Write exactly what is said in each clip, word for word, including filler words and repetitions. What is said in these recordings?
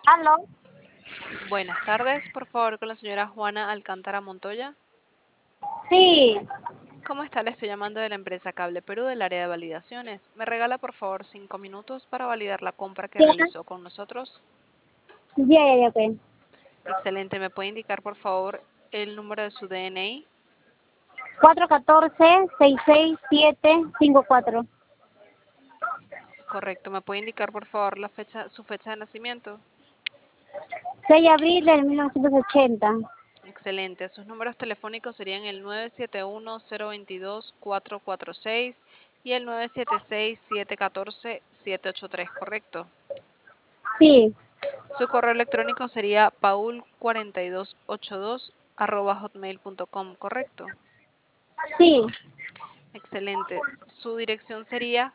¿Aló? Buenas tardes, por favor, con la señora Juana Alcántara Montoya. Sí, ¿Cómo está? Le estoy llamando de la empresa Cable Perú del área de validaciones. ¿Me regala, por favor, cinco minutos para validar la compra que ya, realizó con nosotros? ya, ya, ya, pues. Excelente. ¿Me puede indicar, por favor, el número de su D N I? cuatro uno cuatro, seis seis siete cinco cuatro. Correcto. ¿Me puede indicar, por favor, la fecha, su fecha de nacimiento? seis de abril del mil novecientos ochenta. Excelente. Sus números telefónicos serían el nueve siete uno, cero dos dos, cuatro cuatro seis y el nueve siete seis, siete uno cuatro, siete ocho tres, ¿correcto? Sí, Su correo electrónico sería paul cuarenta y dos ochenta y dos arroba hotmail punto com, ¿correcto? sí, Excelente. Su dirección sería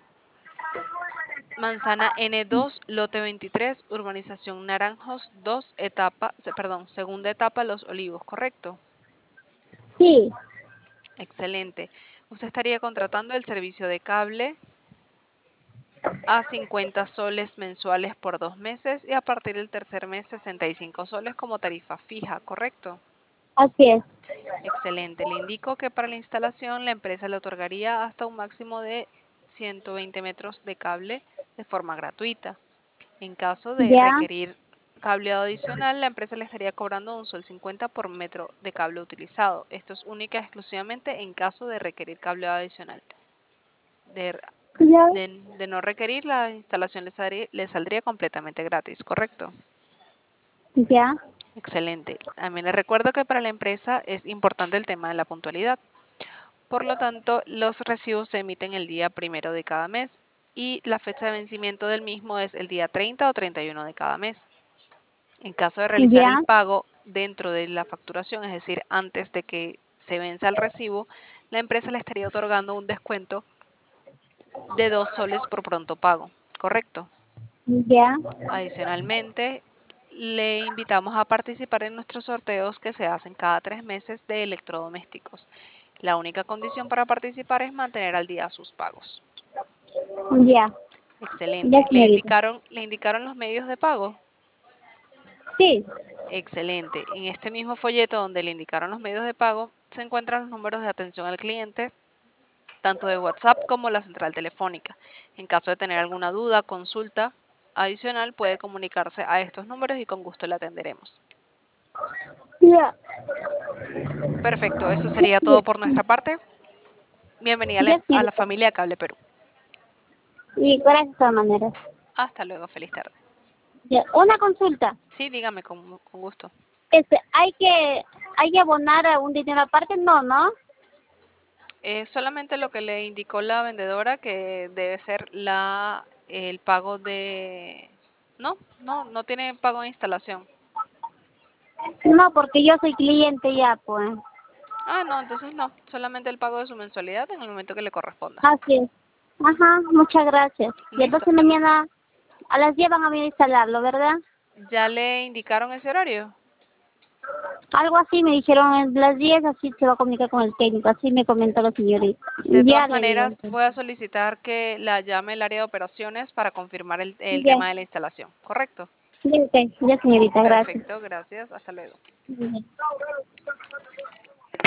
Manzana N dos, lote veintitrés, urbanización Naranjos dos, etapa, se- perdón, segunda etapa Los Olivos, ¿correcto? sí, Excelente. Usted estaría contratando el servicio de cable a cincuenta soles mensuales por dos meses y a partir del tercer mes sesenta y cinco soles como tarifa fija, ¿correcto? así es. Excelente. Le indico que para la instalación la empresa le otorgaría hasta un máximo de ciento veinte metros de cable de forma gratuita. En caso de Ya, requerir cableado adicional, la empresa le estaría cobrando un sol cincuenta por metro de cable utilizado. Esto es única y exclusivamente en caso de requerir cableado adicional. De, ya, de- de no requerir, la instalación le saldría, le saldría completamente gratis, ¿correcto? ya, Excelente. También le recuerdo que para la empresa es importante el tema de la puntualidad. Por lo tanto, los recibos se emiten el día primero de cada mes y la fecha de vencimiento del mismo es el día treinta o treinta y uno de cada mes. En caso de realizar el ya, pago dentro de la facturación, es decir, antes de que se venza el recibo, la empresa le estaría otorgando un descuento de dos soles por pronto pago, ¿correcto? ya, Adicionalmente, le invitamos a participar en nuestros sorteos que se hacen cada tres meses de electrodomésticos. La única condición para participar es mantener al día sus pagos. ya, ya, Excelente. ¿Le señorita. indicaron, le indicaron los medios de pago? Sí, Excelente. En este mismo folleto donde le indicaron los medios de pago se encuentran los números de atención al cliente, tanto de WhatsApp como la central telefónica. En caso de tener alguna duda, consulta adicional, puede comunicarse a estos números y con gusto le atenderemos. ya, Perfecto, eso sería todo por nuestra parte. Bienvenida a la, ya, a la señorita. familia Cable Perú. Y gracias de todas maneras. Hasta luego, feliz tarde. Ya, una consulta. Sí, dígame con, con gusto. Este, ¿hay que, hay que abonar a un dinero aparte? No, ¿no? Eh, solamente lo que le indicó la vendedora que debe ser la el pago de... No, no, no tiene pago de instalación. No, porque yo soy cliente ya, pues. Ah, no, entonces no, solamente el pago de su mensualidad en el momento que le corresponda. Así es. Ajá, muchas gracias. Y Listo. entonces mañana a las diez van a venir a instalarlo, ¿verdad? ¿Ya le indicaron ese horario? Algo así me dijeron en las diez, así se va a comunicar con el técnico, así me comentó la señorita. De Ya todas le digo. maneras, voy a solicitar que la llame el área de operaciones para confirmar el, el Ya, tema de la instalación, ¿correcto? ya, ok, ya señorita, gracias. Perfecto, gracias. Hasta luego. Ya.